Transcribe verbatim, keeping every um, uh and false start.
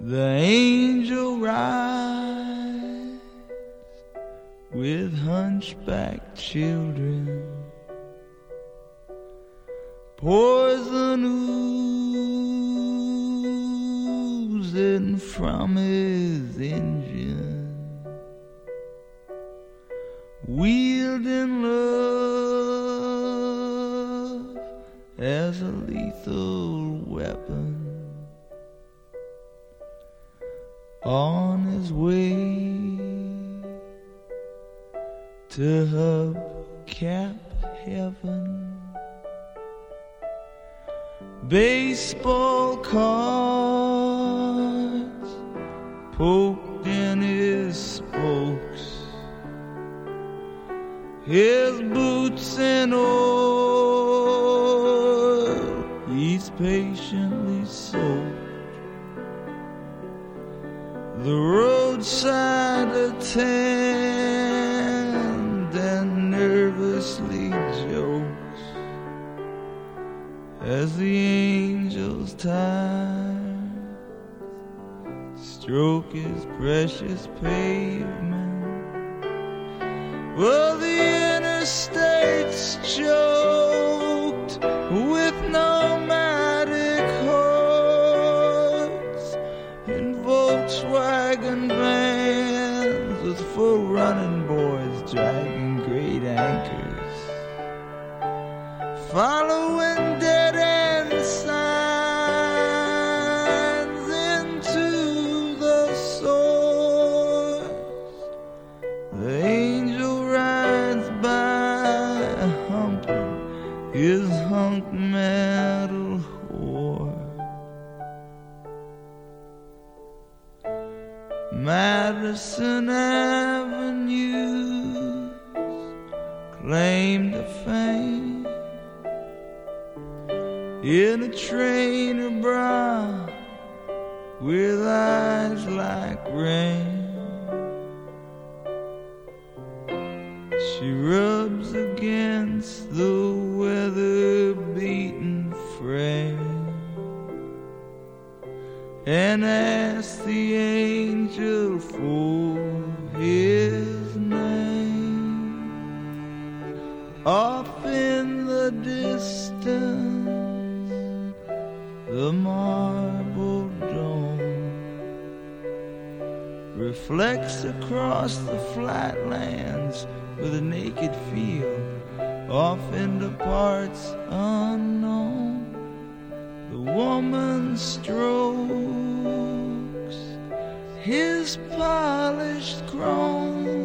The angel rides with hunchback children, poison oozing from his engine, wielding love as a lethal weapon, on his way to hubcap heaven. Baseball cards poked in his spokes, his boots in oil he's patiently soaked. The roadside attendant nervously jokes as the angels time stroke his precious pavement. Well, the interstate's choked with nomadic hordes in Volkswagen vans with full running boards dragging great anchors, following dead-end signs into the source. The angel rides by humping his hunk metal whore. Madison Avenue's claim to fame in a trainer bra with eyes like rain. She rubs against the weather-beaten frame and asks the angel for his name. Off in the distance, the marble dome reflects across the flatlands with a naked field off into parts unknown. The woman strokes his polished chrome